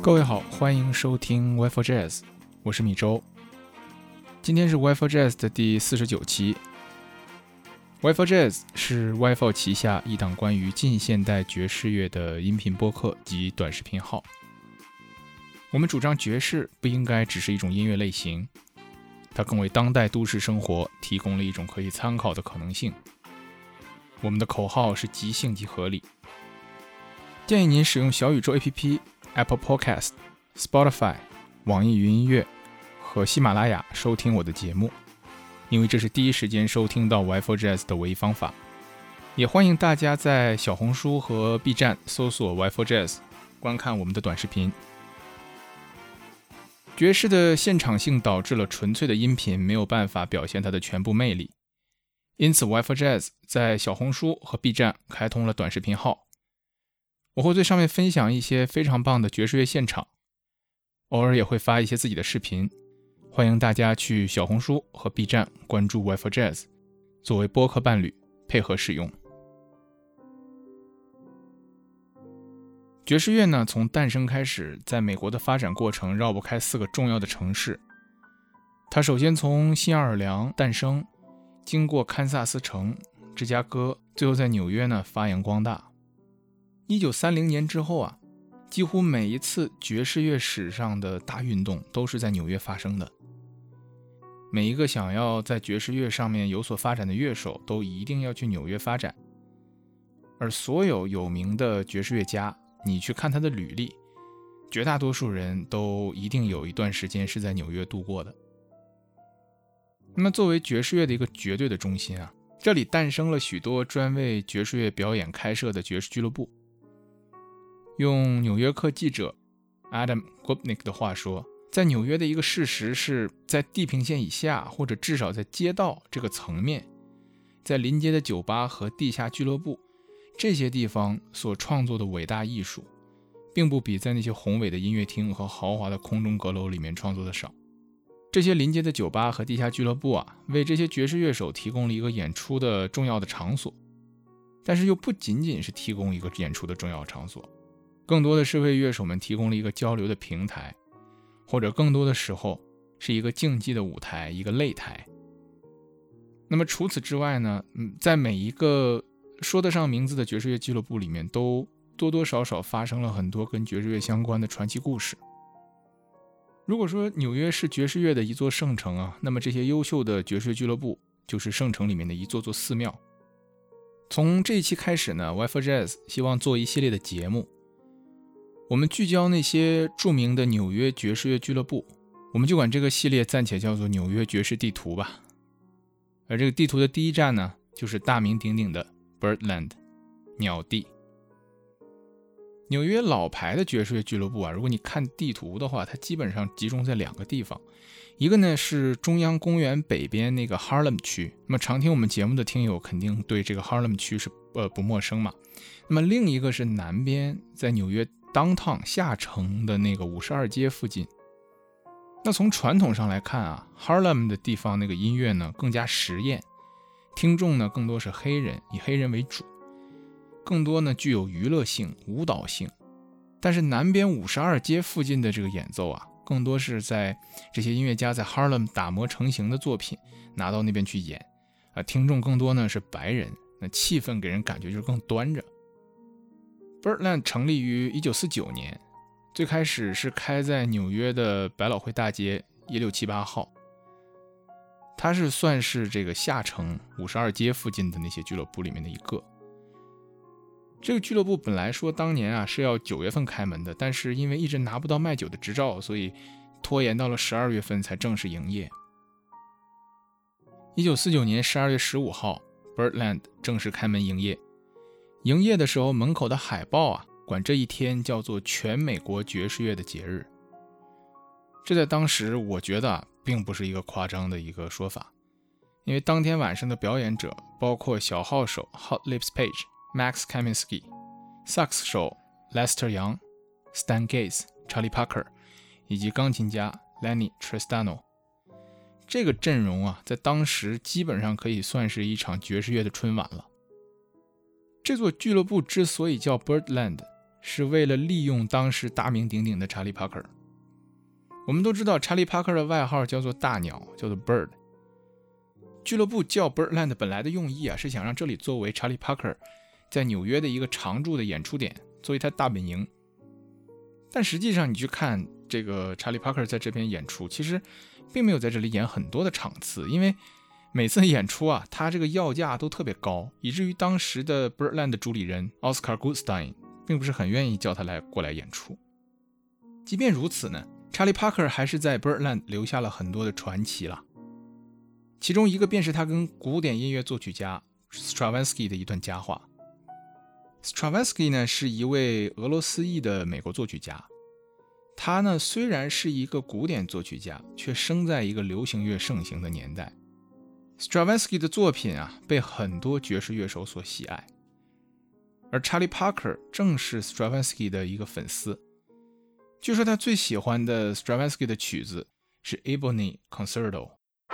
各位好，欢迎收听 Wi-Fi Jazz， 我是米周。今天是 Wi-Fi Jazz 的第49期。Wi-Fi Jazz 是 Wi-Fi 旗下一档关于近现代爵士乐的音频播客及短视频号。我们主张爵士不应该只是一种音乐类型，它更为当代都市生活提供了一种可以参考的可能性。我们的口号是即兴即合理。建议您使用小宇宙 APP、Apple Podcast、Spotify、网易云音乐和喜马拉雅收听我的节目，因为这是第一时间收听到 Wi-Fi Jazz 的唯一方法。也欢迎大家在小红书和 B 站搜索 Wi-Fi Jazz， 观看我们的短视频。爵士的现场性导致了纯粹的音频没有办法表现它的全部魅力，因此 Wi-Fi Jazz 在小红书和 B 站开通了短视频号。我会在上面分享一些非常棒的爵士乐现场，偶尔也会发一些自己的视频，欢迎大家去小红书和 B 站关注 Wi-Fi Jazz， 作为播客伴侣配合使用。爵士乐呢，从诞生开始，在美国的发展过程绕不开4个重要的城市。它首先从新奥尔良诞生，经过堪萨斯城、芝加哥，最后在纽约呢发扬光大。1930年之后啊，几乎每一次爵士乐史上的大运动都是在纽约发生的。每一个想要在爵士乐上面有所发展的乐手都一定要去纽约发展。而所有有名的爵士乐家，你去看他的履历，绝大多数人都一定有一段时间是在纽约度过的。那么作为爵士乐的一个绝对的中心啊，这里诞生了许多专为爵士乐表演开设的爵士俱乐部。用纽约客记者 Adam Gopnik 的话说，在纽约的一个事实是，在地平线以下，或者至少在街道这个层面，在临街的酒吧和地下俱乐部这些地方所创作的伟大艺术，并不比在那些宏伟的音乐厅和豪华的空中阁楼里面创作的少。这些临街的酒吧和地下俱乐部啊，为这些爵士乐手提供了一个演出的重要的场所，但是又不仅仅是提供一个演出的重要场所，更多的是为乐手们提供了一个交流的平台，或者更多的时候是一个竞技的舞台，一个擂台。那么除此之外呢，在每一个说得上名字的爵士乐俱乐部里面，都多多少少发生了很多跟爵士乐相关的传奇故事。如果说纽约是爵士乐的一座圣城啊，那么这些优秀的爵士乐俱乐部就是圣城里面的一座座寺庙。从这一期开始呢， Wi-Fi Jazz 希望做一系列的节目，我们聚焦那些著名的纽约爵士乐俱乐部，我们就管这个系列暂且叫做纽约爵士地图吧。而这个地图的第一站呢，就是大名鼎鼎的 Birdland 鸟地。纽约老牌的爵士乐俱乐部啊，如果你看地图的话，它基本上集中在2个地方。一个呢是中央公园北边那个 Harlem 区，那么常听我们节目的听友肯定对这个 Harlem 区是不陌生嘛。那么另一个是南边，在纽约 Downtown 下城的那个52街附近。那从传统上来看啊， Harlem 的地方那个音乐呢更加实验，听众呢更多是黑人，以黑人为主，更多呢具有娱乐性、舞蹈性。但是南边52街附近的这个演奏啊，更多是在这些音乐家在 Harlem 打磨成型的作品拿到那边去演，听众更多呢是白人，那气氛给人感觉就是更端着。Birdland 成立于1949年，最开始是开在纽约的百老汇大街1678号，它是算是这个下城52街附近的那些俱乐部里面的一个。这个俱乐部本来说当年啊是要9月份开门的，但是因为一直拿不到卖酒的执照，所以拖延到了12月份才正式营业。1949年12月15号 Birdland 正式开门营业。营业的时候，门口的海报啊管这一天叫做全美国爵士乐的节日。这在当时我觉得并不是一个夸张的一个说法，因为当天晚上的表演者包括小号手 Hot Lips Page、Max Kaminsky、萨克斯手 Lester Young、Stan Getz、Charlie Parker 以及钢琴家 Lenny Tristano。 这个阵容啊，在当时基本上可以算是一场爵士乐的春晚了。这座俱乐部之所以叫 Birdland， 是为了利用当时大名鼎鼎的查理·帕克。我们都知道查理·帕克的外号叫做大鸟，叫做 Bird。 俱乐部叫 Birdland 本来的用意是想让这里作为查理·帕克在纽约的一个常驻的演出点，作为他大本营。但实际上你去看这个查理·帕克在这边演出，其实并没有在这里演很多的场次，因为每次演出他这个要价都特别高，以至于当时的 Birdland 的主理人 Oscar Goodstein 并不是很愿意叫他过来演出。即便如此呢，查理·帕克还是在 Birdland 留下了很多的传奇了。其中一个便是他跟古典音乐作曲家 Stravinsky 的一段佳话。Stravinsky 呢是一位俄罗斯裔的美国作曲家，他呢虽然是一个古典作曲家，却生在一个流行乐盛行的年代。Stravinsky 的作品被很多爵士乐手所喜爱，而查理·帕克正是 Stravinsky 的一个粉丝。据说他最喜欢的 Stravinsky 的曲子是 Ebony Concerto。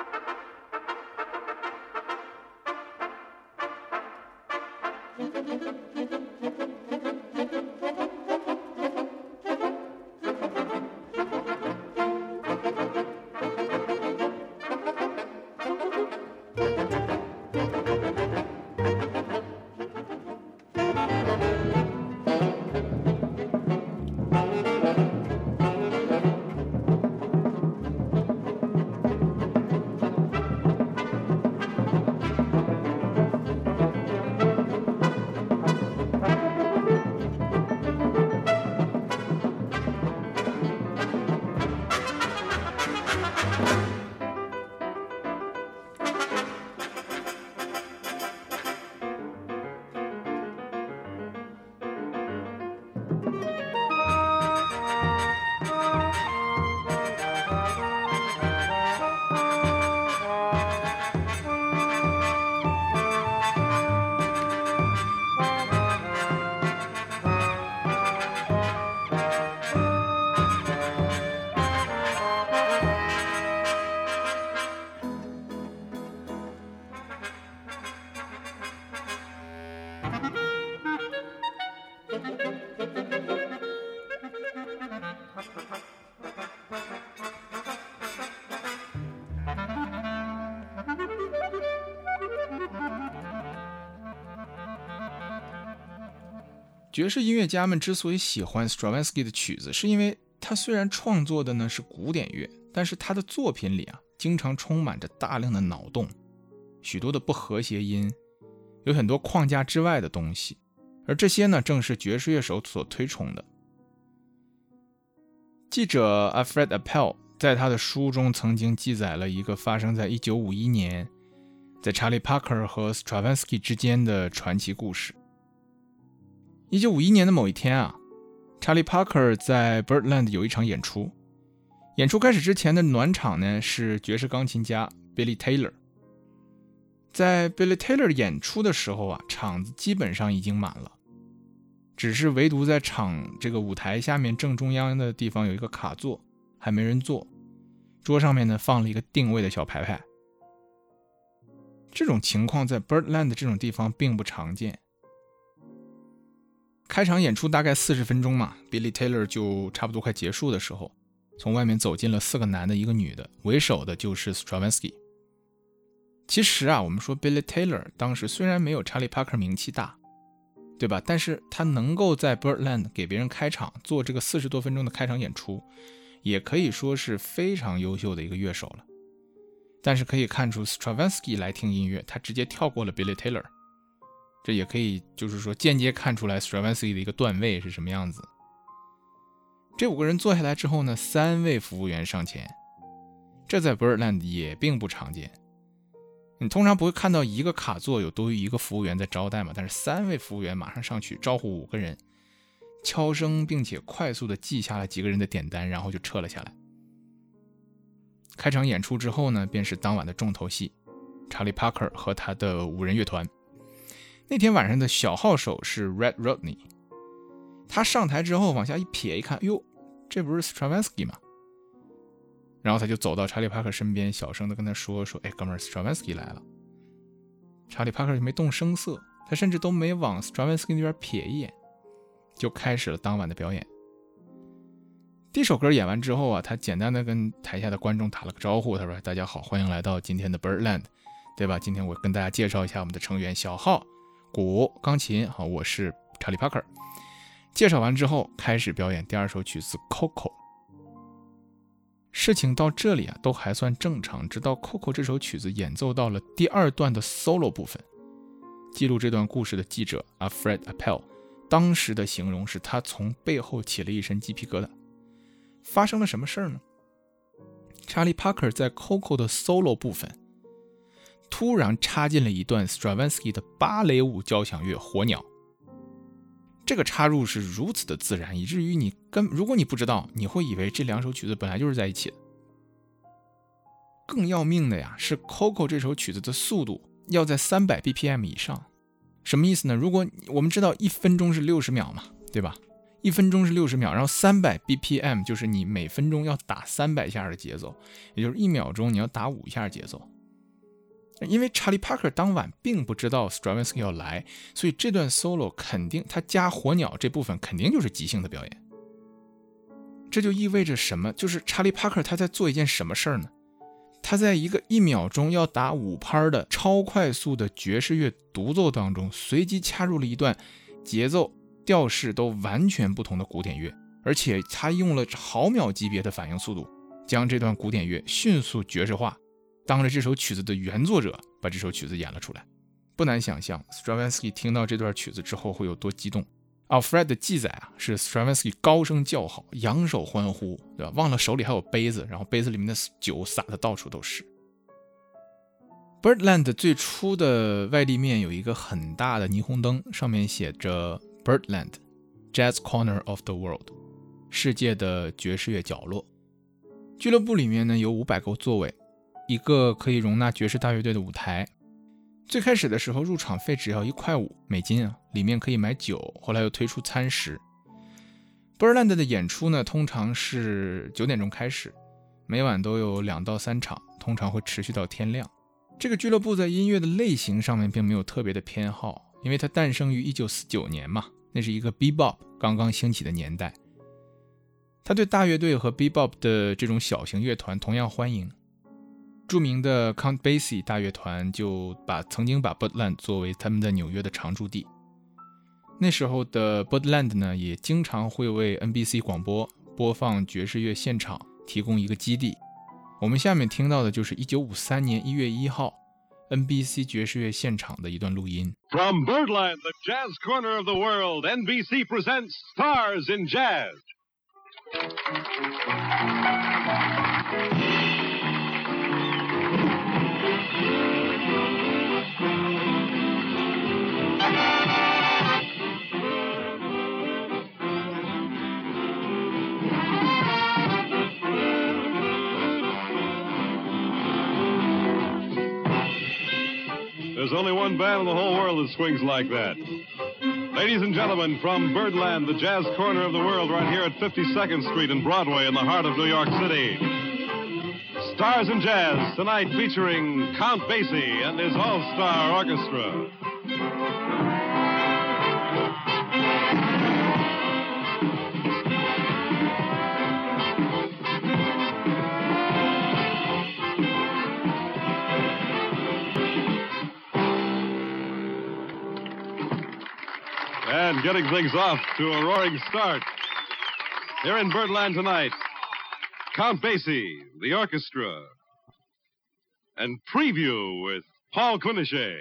爵士音乐家们之所以喜欢 Stravinsky 的曲子，是因为他虽然创作的呢是古典乐，但是他的作品里经常充满着大量的脑洞，许多的不和谐音，有很多框架之外的东西，而这些呢正是爵士乐手所推崇的。记者 Alfred Appel 在他的书中曾经记载了一个发生在1951年在查理·帕克和 Stravinsky 之间的传奇故事。1951年的某一天查理·帕克在 Birdland 有一场演出。演出开始之前的暖场呢是爵士钢琴家 Billy Taylor。在 Billy Taylor 演出的时候场子基本上已经满了，只是唯独在场这个舞台下面正中央的地方有一个卡座，还没人坐，桌上面呢放了一个定位的小牌牌。这种情况在 Birdland 这种地方并不常见。开场演出大概40分钟嘛， Billy Taylor 就差不多快结束的时候，从外面走进了4个男的1个女的，为首的就是 Stravinsky。 其实我们说 Billy Taylor 当时虽然没有查理·帕克名气大，对吧，但是他能够在 Birdland 给别人开场，做这个40多分钟的开场演出，也可以说是非常优秀的一个乐手了。但是可以看出 Stravinsky 来听音乐，他直接跳过了 Billy Taylor，这也可以就是说间接看出来 Stravinsky 的一个段位是什么样子。这5个人坐下来之后呢，3位服务员上前，这在 Birdland 也并不常见。你通常不会看到一个卡座有多于1个服务员在招待嘛，但是3位服务员马上上去招呼5个人，悄声并且快速地记下了几个人的点单，然后就撤了下来。开场演出之后呢，便是当晚的重头戏，查理·帕克和他的5人乐团。那天晚上的小号手是 Red Rodney， 他上台之后往下一瞥一看，哟，这不是 Stravinsky 吗？然后他就走到查理·帕克身边，小声地跟他说，哎，哥们儿 ，Stravinsky 来了。查理·帕克就没动声色，他甚至都没往 Stravinsky 那边瞥一眼， 就开始了当晚的表演。第一首歌演完之后啊，他简单的跟台下的观众打了个招呼，他说大家好，欢迎来到今天的 Birdland， 对吧？今天我跟大家介绍一下我们的成员，小号、鼓、钢琴，好，我是查理帕克。介绍完之后开始表演第二首曲子 Coco。 事情到这里啊都还算正常，直到 Coco 这首曲子演奏到了第二段的 solo 部分。记录这段故事的记者 Alfred Appel 当时的形容是他从背后起了一身鸡皮疙瘩。发生了什么事呢？查理帕克在 Coco 的 solo 部分突然插进了一段 Stravinsky 的芭蕾舞交响乐火鸟。这个插入是如此的自然，以至于如果你不知道，你会以为这两首曲子本来就是在一起的。更要命的呀，是 Coco 这首曲子的速度要在300 BPM 以上。什么意思呢？如果我们知道1分钟是60秒嘛，对吧？1分钟是60秒，然后300 BPM 就是你每分钟要打300下的节奏，也就是1秒钟你要打5下节奏。因为查理帕克当晚并不知道 Stravinsky 要来，所以这段 solo 肯定他加火鸟这部分肯定就是即兴的表演。这就意味着什么？就是查理帕克他在做一件什么事儿呢？他在一个1秒钟要打5拍的超快速的爵士乐独奏当中，随机插入了一段节奏调式都完全不同的古典乐，而且他用了毫秒级别的反应速度，将这段古典乐迅速爵士化，当着这首曲子的原作者把这首曲子演了出来。不难想象 Stravinsky 听到这段曲子之后会有多激动。Alfred 的记载啊，是 Stravinsky 高声叫好，扬手欢呼，对吧？忘了手里还有杯子，然后杯子里面的酒洒得到处都是。Birdland 最初的外立面有一个很大的霓虹灯，上面写着 Birdland Jazz Corner of the World， 世界的爵士乐角落。俱乐部里面呢有500个座位，一个可以容纳爵士大乐队的舞台。最开始的时候入场费只要$1.50啊，里面可以买酒，后来又推出餐食。Birdland 的演出呢通常是9点钟开始，每晚都有2到3场，通常会持续到天亮。这个俱乐部在音乐的类型上面并没有特别的偏好，因为它诞生于1949年嘛，那是一个 Bebop 刚刚兴起的年代。他对大乐队和 Bebop 的这种小型乐团同样欢迎。著名的 Count Basie 大乐团就曾经把 Birdland 作为他们在纽约的常驻地。那时候的 Birdland 呢，也经常会为 NBC 广播播放爵士乐现场提供一个基地。我们下面听到的就是1953年1月1号 NBC 爵士乐现场的一段录音。 From Birdland, the jazz corner of the world, NBC presents Stars in Jazz. There's only one band in the whole world that swings like that. Ladies and gentlemen, from Birdland, the jazz corner of the world, right here at 52nd Street and Broadway in the heart of New York City. Stars in Jazz, tonight featuring Count Basie and his all-star orchestra. And getting things off to a roaring start. Here in Birdland tonight, Count Basie, the orchestra, and Preview with Paul Quinichette.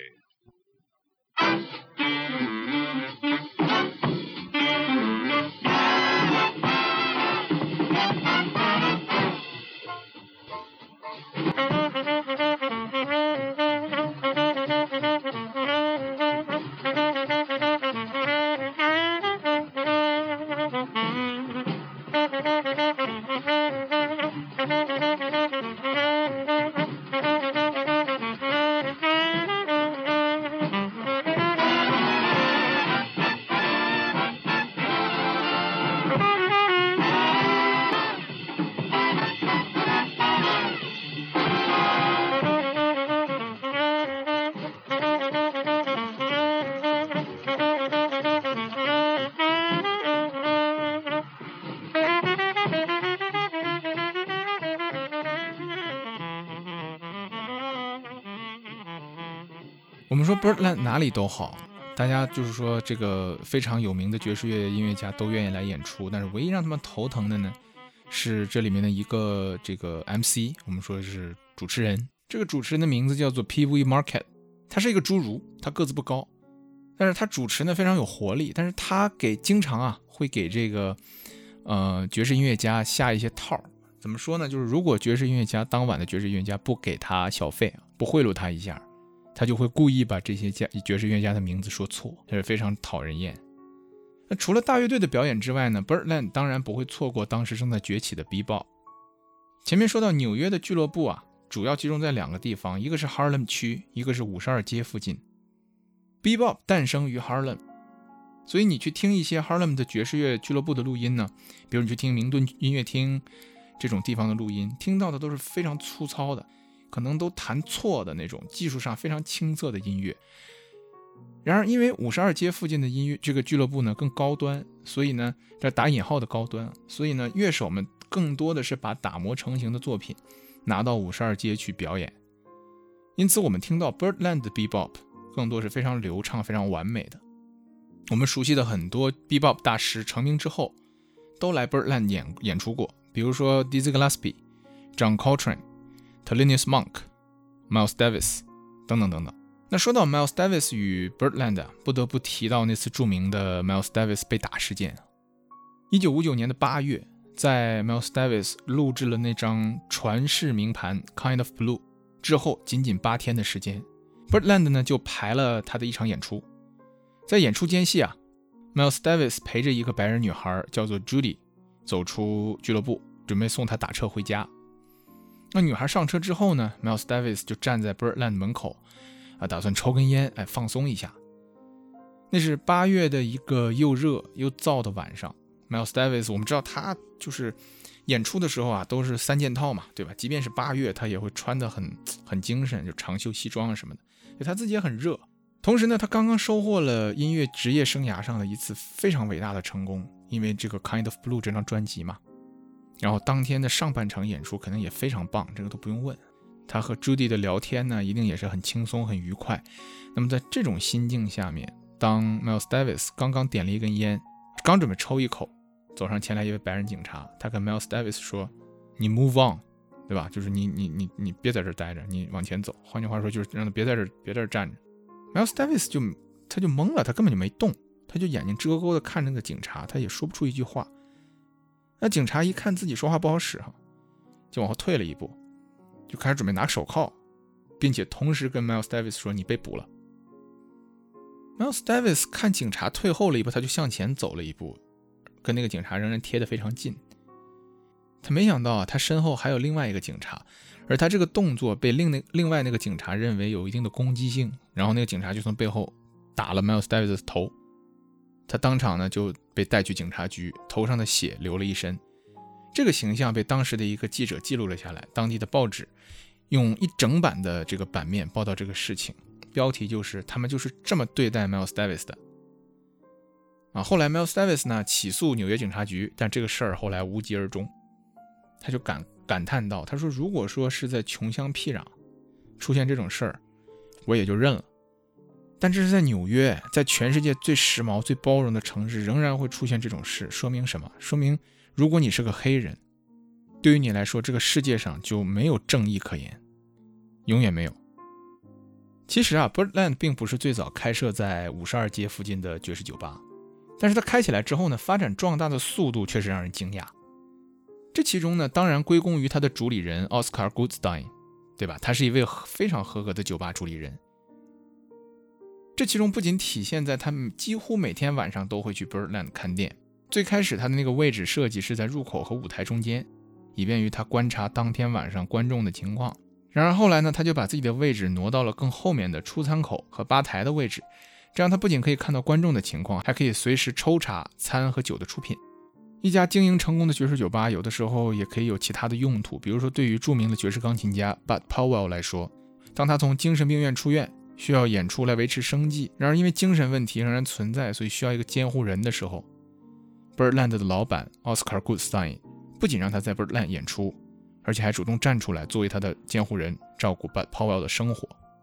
我们说 Birdland 哪里都好，大家就是说这个非常有名的爵士乐音乐家都愿意来演出，但是唯一让他们头疼的呢，是这里面的一个这个 MC， 我们说是主持人。这个主持人的名字叫做 P.V. Market， 他是一个侏儒，他个子不高，但是他主持呢非常有活力，但是他经常会给这个爵士音乐家下一些套。怎么说呢？就是如果爵士音乐家当晚的爵士音乐家不给他小费，不贿赂他一下，他就会故意把这些爵士音乐家的名字说错，这是非常讨人厌。那除了大乐队的表演之外呢 ，Birdland 当然不会错过当时正在崛起的 Bebop。前面说到纽约的俱乐部主要集中在2个地方，一个是 Harlem 区，一个是52街附近。Bebop 诞生于 Harlem， 所以你去听一些 Harlem 的爵士乐俱乐部的录音呢，比如你去听明顿音乐厅这种地方的录音，听到的都是非常粗糙的，可能都弹错的那种技术上非常青涩的音乐。然而因为52街附近的音乐这个俱乐部呢更高端，所以呢这打引号的高端，所以呢乐手们更多的是把打磨成型的作品拿到52街去表演。因此我们听到 Birdland 的 Bebop 更多是非常流畅非常完美的。我们熟悉的很多 Bebop 大师成名之后都来 Birdland 演出过，比如说 Dizzy Gillespie、John Coltrane、Thelonious Monk、Miles Davis 等等等等。那说到 Miles Davis 与 Birdland， 不得不提到那次著名的 Miles Davis 被打事件。1959年的8月，在 Miles Davis 录制了那张传世名盘 Kind of Blue 之后，仅仅8天的时间， Birdland 呢就排了他的一场演出。在演出间隙Miles Davis 陪着一个白人女孩叫做 Judy 走出俱乐部，准备送她打车回家。那女孩上车之后呢， Miles Davis 就站在 Birdland 门口打算抽根烟放松一下。那是8月的一个又热又燥的晚上， Miles Davis 我们知道他就是演出的时候都是3件套嘛，对吧？即便是8月他也会穿得很精神，就长袖西装什么的，他自己也很热。同时呢，他刚刚收获了音乐职业生涯上的一次非常伟大的成功，因为这个 Kind of Blue 这张专辑嘛。然后当天的上半场演出可能也非常棒，这个都不用问。他和 Judy 的聊天呢，一定也是很轻松很愉快。那么在这种心境下面，当 Miles Davis 刚刚点了一根烟，刚准备抽一口，走上前来一位白人警察，他跟 Miles Davis 说，你 move on， 对吧？就是你别在这儿待着，你往前走。换句话说就是让他别在这儿站着。Miles Davis 他就懵了，他根本就没动，他就眼睛遮勾的看着那个警察，他也说不出一句话。那警察一看自己说话不好使就往后退了一步，就开始准备拿手铐，并且同时跟 Miles Davis 说，你被捕了。Miles Davis 看警察退后了一步，他就向前走了一步，跟那个警察仍然贴得非常近。他没想到他身后还有另外一个警察，而他这个动作被另外那个警察认为有一定的攻击性，然后那个警察就从背后打了 Miles Davis 的头，他当场呢就被带去警察局，头上的血流了一身。这个形象被当时的一个记者记录了下来，当地的报纸用一整版的这个版面报道这个事情，标题就是他们就是这么对待 Miles Davis 的。后来 Miles Davis 呢起诉纽约警察局，但这个事儿后来无疾而终。他就感叹道，他说如果说是在穷乡僻壤出现这种事儿，我也就认了，但这是在纽约，在全世界最时髦最包容的城市仍然会出现这种事，说明什么？说明如果你是个黑人，对于你来说这个世界上就没有正义可言，永远没有。其实Birdland 并不是最早开设在52街附近的爵士酒吧，但是它开起来之后呢，发展壮大的速度确实让人惊讶。这其中呢，当然归功于他的主理人 Oscar Goodstein， 对吧？他是一位非常合格的酒吧主理人。这其中不仅体现在他们几乎每天晚上都会去 Birdland 看店。最开始他的那个位置设计是在入口和舞台中间，以便于他观察当天晚上观众的情况。然而后来呢，他就把自己的位置挪到了更后面的出餐口和吧台的位置，这样他不仅可以看到观众的情况，还可以随时抽查餐和酒的出品。一家经营成功的爵士酒吧有的时候也可以有其他的用途，比如说对于著名的爵士钢琴家 Bud Powell 来说，当他从精神病院出院，需要演出来维持生计，然而因为精神问题仍然存在，所以需要一个监护人的时候， Birdland 的老板 Oscar Goodstein 不仅让他在 Birdland 演出，而且还主动站出来作为他的监护人，照顾 Bud Powell 的生活。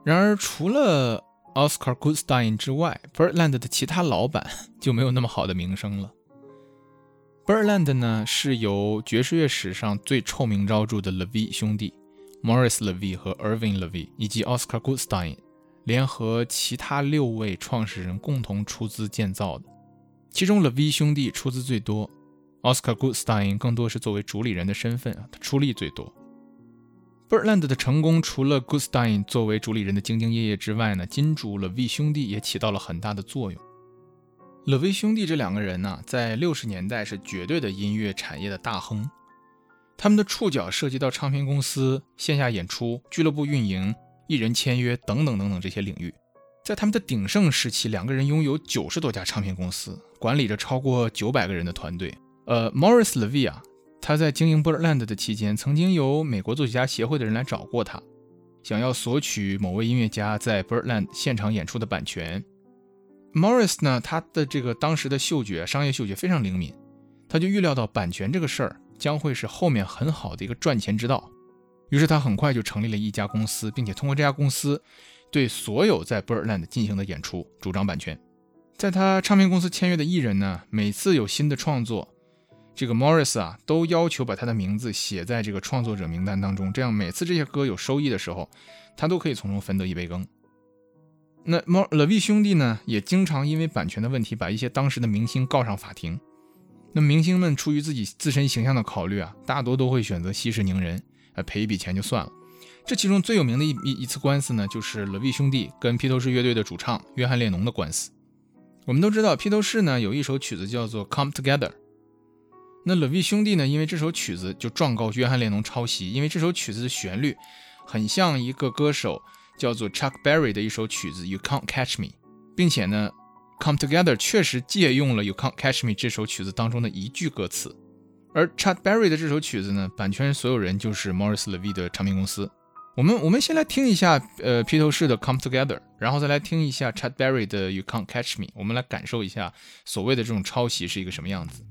然而除了 Oscar Goodstein 之外， Birdland 的其他老板就没有那么好的名声了。 Birdland 呢是由爵士乐史上最臭名昭著的 Levy 兄弟 Morris Levy 和 Irving Levy 以及 Oscar Goodstein 联合其他6位创始人共同出资建造的，其中 Levy 兄弟出资最多， Oscar Goodstein 更多是作为主理人的身份他出力最多。 Birdland 的成功除了 Goodstein 作为主理人的兢兢业业之外呢，金主 Levy 兄弟也起到了很大的作用。Levy 兄弟这2个人呢，在60年代是绝对的音乐产业的大亨，他们的触角涉及到唱片公司、线下演出、俱乐部运营、艺人签约等等等等这些领域。在他们的鼎盛时期，2个人拥有90多家唱片公司，管理着超过900个人的团队。Morris Levy 他在经营 Birdland 的期间，曾经有美国作曲家协会的人来找过他，想要索取某位音乐家在 Birdland 现场演出的版权。Morris 呢，他的这个当时的嗅觉，商业嗅觉非常灵敏，他就预料到版权这个事儿将会是后面很好的一个赚钱之道，于是他很快就成立了一家公司，并且通过这家公司对所有在 Birdland 进行的演出主张版权。在他唱片公司签约的艺人呢，每次有新的创作，这个 Morris 都要求把他的名字写在这个创作者名单当中，这样每次这些歌有收益的时候，他都可以从中分得一杯羹。那 Levy 兄弟呢，也经常因为版权的问题把一些当时的明星告上法庭。那明星们出于自己自身形象的考虑大多都会选择息事宁人，赔一笔钱就算了。这其中最有名的一次官司呢，就是 Levy 兄弟跟披头士乐队的主唱约翰列侬的官司。我们都知道披头士呢有一首曲子叫做 Come Together， 那 Levy 兄弟呢因为这首曲子就状告约翰列侬抄袭，因为这首曲子的旋律很像一个歌手叫做 Chuck Berry 的一首曲子 You Can't Catch Me， 并且呢 Come Together 确实借用了 You Can't Catch Me 这首曲子当中的一句歌词。而 Chuck Berry 的这首曲子呢，版权所有人就是 Morris Levy 的唱片公司。我们先来听一下披头士的 Come Together， 然后再来听一下 Chuck Berry 的 You Can't Catch Me， 我们来感受一下所谓的这种抄袭是一个什么样子。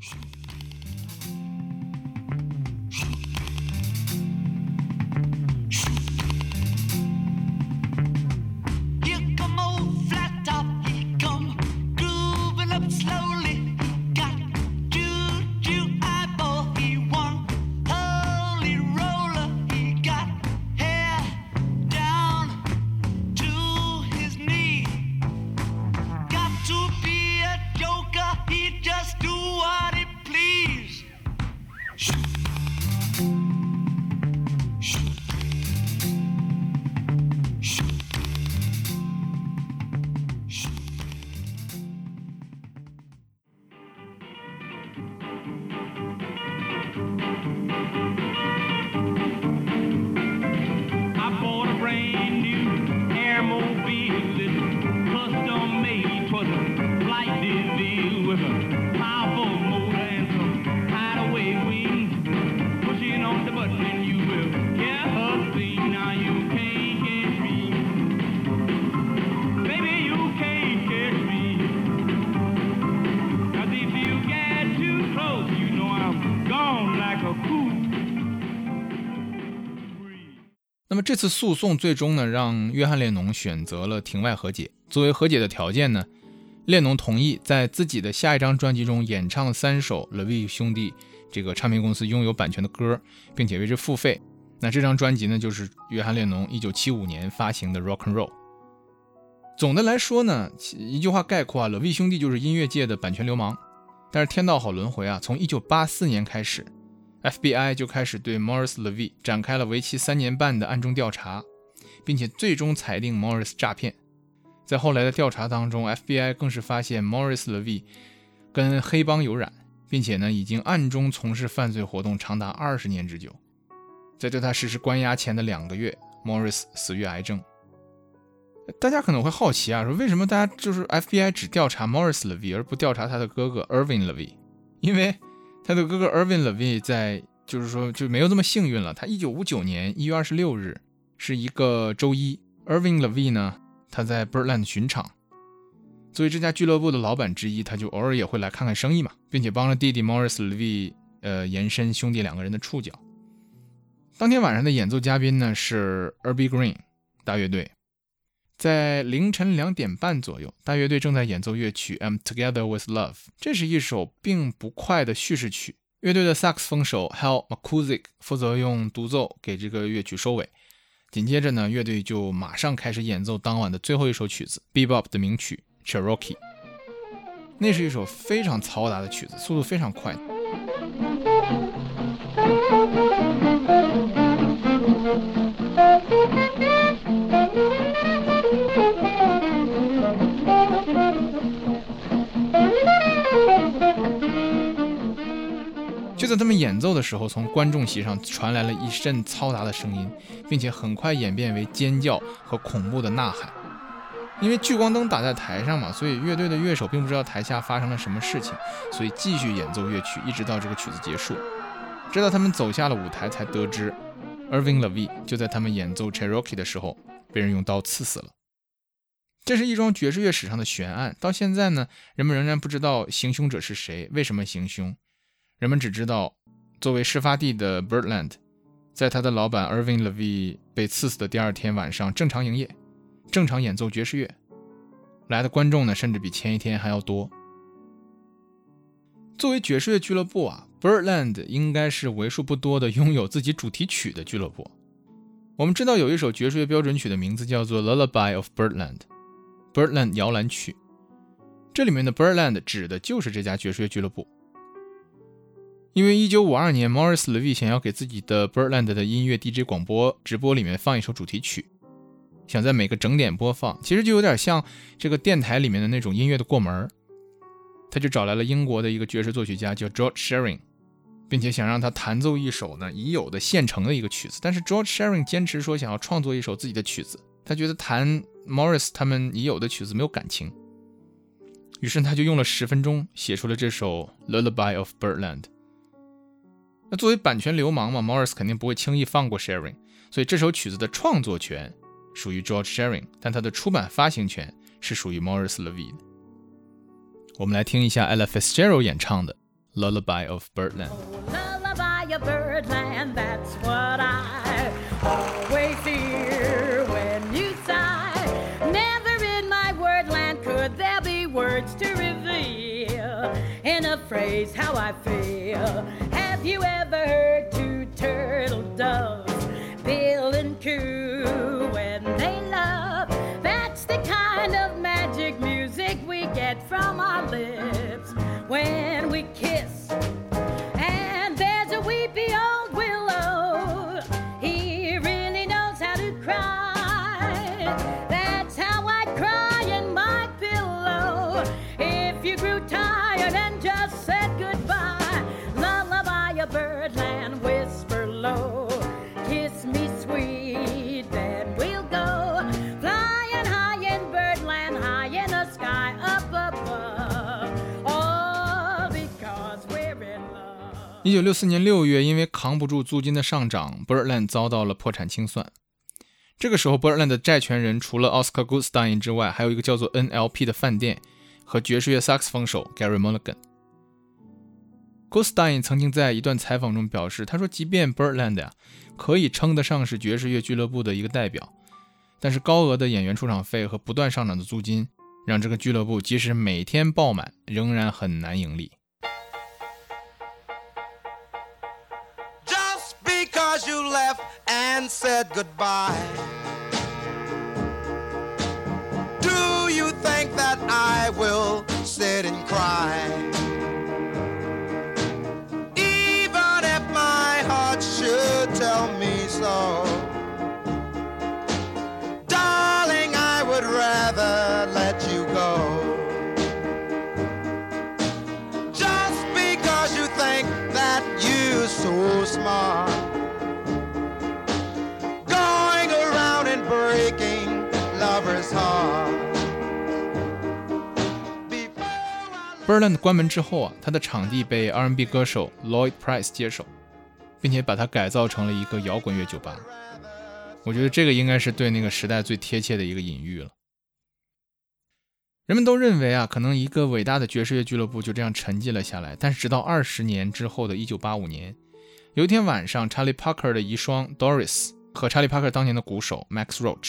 那么这次诉讼最终呢，让约翰列侬选择了庭外和解。作为和解的条件呢，列侬同意在自己的下一张专辑中演唱3首 Levy 兄弟这个唱片公司拥有版权的歌，并且为之付费。那这张专辑呢，就是约翰列侬1975年发行的 Rock and Roll。 总的来说呢，一句话概括Levy 兄弟就是音乐界的版权流氓。但是天道好轮回从1984年开始， FBI 就开始对 Morris Levy 展开了为期3年半的暗中调查，并且最终裁定 Morris 诈骗。在后来的调查当中， FBI 更是发现 Morris Levy 跟黑帮有染，并且呢已经暗中从事犯罪活动长达20年之久。在对他实施关押前的2个月， Morris 死于癌症。大家可能会好奇说为什么大家就是 FBI 只调查 Morris Levy 而不调查他的哥哥 Irving Levy？ 因为他的哥哥 Irving Levy 在就是说就没有这么幸运了。他1959年1月26日是一个周一， Irving Levy 呢他在 Birdland 巡场，作为这家俱乐部的老板之一，他就偶尔也会来看看生意嘛，并且帮着弟弟 Morris Levy 延伸兄弟2个人的触角。当天晚上的演奏嘉宾呢是 Urbie Green 大乐队。 在凌晨2点半左右，大乐队正在演奏乐曲 I'm Together with Love， 这是一首并不快的叙事曲。乐队的萨克斯风手 Hal McCusick 负责用独奏给这个乐曲收尾。紧接着呢，乐队就马上开始演奏当晚的最后一首曲子 Bebop 的名曲 Cherokee。 那是一首非常嘈杂的曲子，速度非常快。就在他们演奏的时候，从观众席上传来了一阵嘈杂的声音，并且很快演变为尖叫和恐怖的呐喊。因为聚光灯打在台上嘛，所以乐队的乐手并不知道台下发生了什么事情，所以继续演奏乐曲，一直到这个曲子结束。直到他们走下了舞台，才得知 Irving LaVie 就在他们演奏 Cherokee 的时候被人用刀刺死了。这是一桩爵士乐史上的悬案，到现在呢，人们仍然不知道行凶者是谁，为什么行凶。人们只知道，作为事发地的 Birdland， 在他的老板 Irving LaVie 被刺死的第二天晚上正常营业，正常演奏爵士乐，来的观众呢，甚至比前一天还要多。作为爵士乐俱乐部啊， Birdland 应该是为数不多的拥有自己主题曲的俱乐部。我们知道有一首爵士乐标准曲的名字叫做 Lullaby of Birdland， Birdland 摇篮曲，这里面的 Birdland 指的就是这家爵士乐俱乐部。因为1952年 Morris LaVie 想要给自己的 Birdland 的音乐 DJ 广播直播里面放一首主题曲，想在每个整点播放，其实就有点像这个电台里面的那种音乐的过门。他就找来了英国的一个爵士作曲家叫 George Shearing， 并且想让他弹奏一首呢已有的现成的一个曲子，但是 George Shearing 坚持说想要创作一首自己的曲子，他觉得弹 Morris 他们已有的曲子没有感情，于是他就用了10分钟写出了这首 Lullaby of Birdland。那作为版权流氓嘛， Morris 肯定不会轻易放过 Shearing， 所以这首曲子的创作权属于 George Shearing， 但它的出版发行权是属于 Morris LaVie 的。我们来听一下 Ella Fitzgerald 演唱的 Lullaby of Birdland。Lullaby of Birdland, that's what I always hear when you sigh. Never in my wordland could there be words to reveal in a phrase how I feel.Have you ever heard two turtle doves bill and coo when they love? That's the kind of magic music we get from our lips when we kiss. And there's a weepy old willow, he really knows how to cry. That's how I'd cry in my pillow if you grew tired and just said goodbye.Lullaby of Birdland, whisper low, kiss me sweet, then we'll go flying high in Birdland, high in the sky up above, all because we're in love. 1964年6月，因为扛不住租金的上涨， Birdland 遭到了破产清算。这个时候 Birdland 的债权人除了 Oscar Goodstein 之外，还有一个叫做 NLP 的饭店和爵士乐萨克斯风手 Gary Mulligan。Goldstein 曾经在一段采访中表示，他说即便 Birdland 可以称得上是爵士乐俱乐部的一个代表，但是高额的演员出场费和不断上涨的租金让这个俱乐部即使每天爆满仍然很难盈利。 Just because you left and said goodbye, do you think that I will sit and cry?Should tell me so, darling, I would rather let you go. Just because you think that you're so smart, going around and breaking lovers' heart.Birdland 关门之后啊，他的场地被 R&B 歌手 Lloyd Price 接手，并且把它改造成了一个摇滚乐酒吧。我觉得这个应该是对那个时代最贴切的一个隐喻了。人们都认为啊，可能一个伟大的爵士乐俱乐部就这样沉寂了下来，但是直到20年之后的1985年，有一天晚上，查理·帕克的遗孀 Doris 和查理·帕克当年的鼓手 Max Roach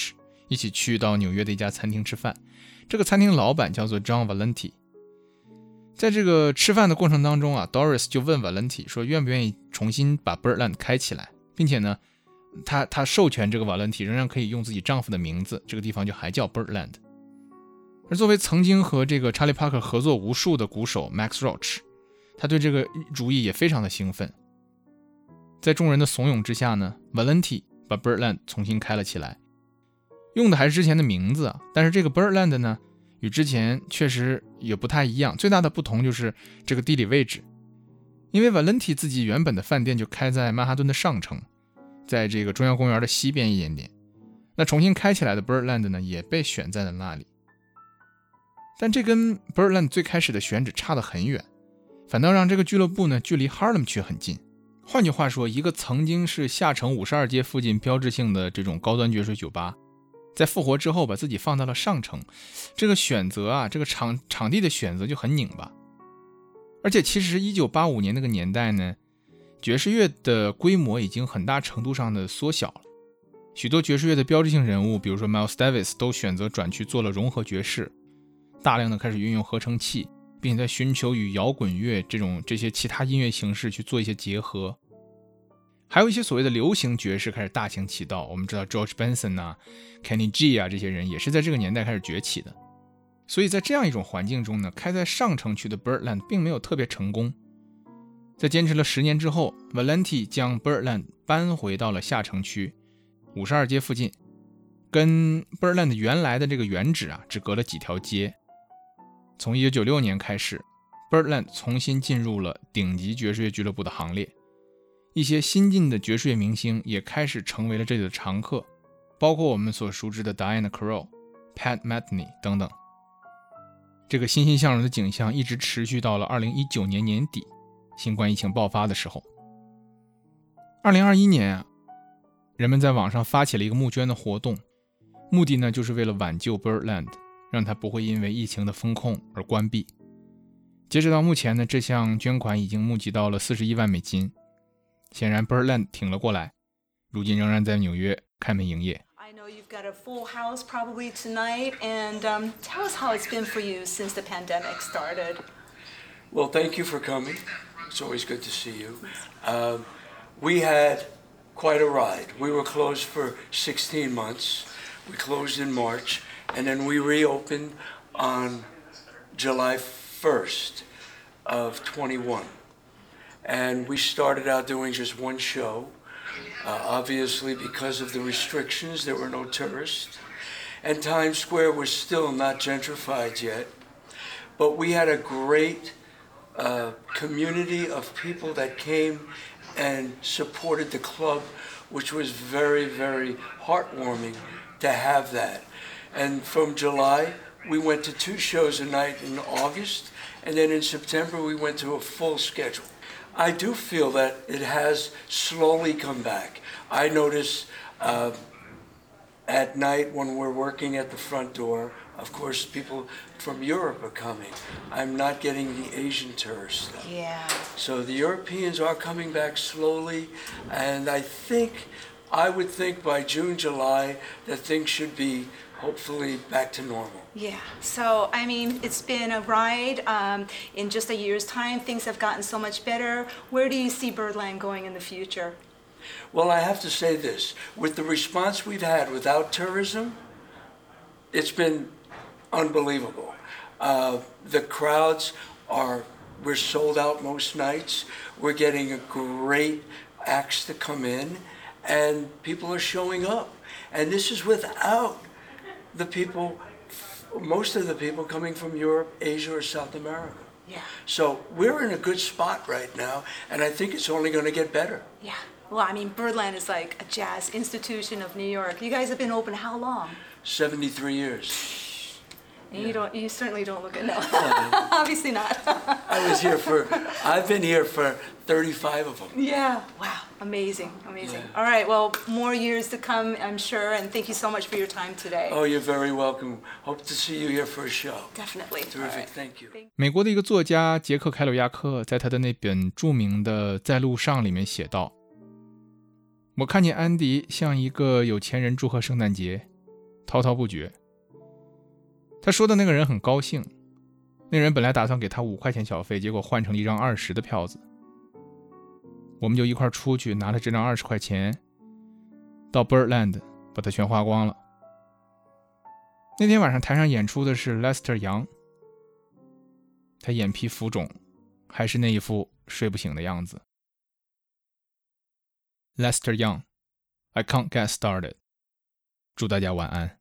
一起去到纽约的一家餐厅吃饭。这个餐厅老板叫做 John Valenti。在这个吃饭的过程当中啊 ，Doris 就问 Valenti 说愿不愿意重新把 Birdland 开起来，并且呢，他授权这个 Valenti 仍然可以用自己丈夫的名字，这个地方就还叫 Birdland。而作为曾经和这个 Charlie Parker 合作无数的鼓手 Max Roach， 他对这个主意也非常的兴奋。在众人的怂恿之下呢 ，Valenti 把 Birdland 重新开了起来，用的还是之前的名字啊，但是这个 Birdland 呢，与之前确实也不太一样。最大的不同就是这个地理位置，因为 Valenti 自己原本的饭店就开在曼哈顿的上城，在这个中央公园的西边一点点。那重新开起来的 Birdland 呢，也被选在了那里。但这跟 Birdland 最开始的选址差得很远，反倒让这个俱乐部呢距离 Harlem 区很近。换句话说，一个曾经是下城52街附近标志性的这种高端爵士酒吧，在复活之后把自己放到了上城，这个选择啊，这个场地的选择就很拧巴。而且其实1985年那个年代呢，爵士乐的规模已经很大程度上的缩小了，许多爵士乐的标志性人物，比如说 Miles Davis 都选择转去做了融合爵士，大量的开始运用合成器，并且在寻求与摇滚乐这些其他音乐形式去做一些结合。还有一些所谓的流行爵士开始大行其道，我们知道 George Benson 啊 Kenny G 啊，这些人也是在这个年代开始崛起的。所以在这样一种环境中呢，开在上城区的 Birdland 并没有特别成功。在坚持了10年之后， Valenti 将 Birdland 搬回到了下城区52街附近，跟 Birdland 原来的这个原址啊只隔了几条街。从1996年开始， Birdland 重新进入了顶级爵士乐俱乐部的行列，一些新进的爵士乐明星也开始成为了这里的常客，包括我们所熟知的 Diana Krall、Pat Metheny 等等。这个欣欣向荣的景象一直持续到了2019年年底，新冠疫情爆发的时候。2021年啊，人们在网上发起了一个募捐的活动，目的呢就是为了挽救 Birdland， 让它不会因为疫情的封控而关闭。截止到目前呢，这项捐款已经募集到了41万美金。显然 Birdland 挺了过来，如今仍然在纽约开门营业。 I know you've got a full house probably tonight, and tell us how it's been for you since the pandemic started. Well, thank you for coming. It's always good to see you. We had quite a ride. We were closed for 16 months. We closed in March, and then we reopened on July 1st of 21. And we started out doing just one show. Obviously, because of the restrictions, there were no tourists. And Times Square was still not gentrified yet. But we had a great community of people that came and supported the club, which was very, very heartwarming to have that. And from July, we went to 2 shows a night in August, and then in September, we went to a full schedule. I do feel that it has slowly come back. I notice at night when we're working at the front door, of course, people from Europe are coming. I'm not getting the Asian tourists, though. Yeah. So the Europeans are coming back slowly, and I would think by June, July, that things should be hopefully back to normal. Yeah. So, I mean, it's been a ride. In just a year's time, things have gotten so much better. Where do you see Birdland going in the future? Well, I have to say this. With the response we've had without tourism, it's been unbelievable. The crowds we're sold out most nights. We're getting a great acts to come in, and people are showing up. And this is without the people, most of the people coming from Europe, Asia, or South America. Yeah. So we're in a good spot right now, and I think it's only going to get better. Yeah. Well, I mean, Birdland is like a jazz institution of New York. You guys have been open how long? 73 years. And you certainly don't look it, no. Obviously not. I've been here for 35 of them. Yeah. Wow. Amazing. Yeah. All right. Well, more years to come, I'm sure. And thank you so much for your time today. Oh, you're very welcome. Hope to see you here for a show. Definitely. Terrific. Thank you. 美国的一个作家杰克·凯鲁亚克在他的那本著名的《在路上》里面写道：我看见安迪向一个有钱人祝贺圣诞节， 滔滔不绝。他说的那个人很高兴，那人本来打算给他5块钱小费，结果换成了一张20的票子。我们就一块出去拿了这张20块钱，到 Birdland 把它全花光了。那天晚上台上演出的是 Lester Young， 他眼皮浮肿，还是那一副睡不醒的样子。Lester Young， I can't get started。祝大家晚安。